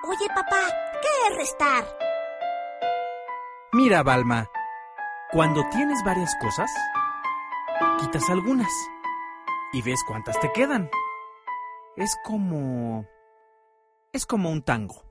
Oye, papá, ¿qué es restar? Mira, Balma, cuando tienes varias cosas, quitas algunas y ves cuántas te quedan. Es como un tango.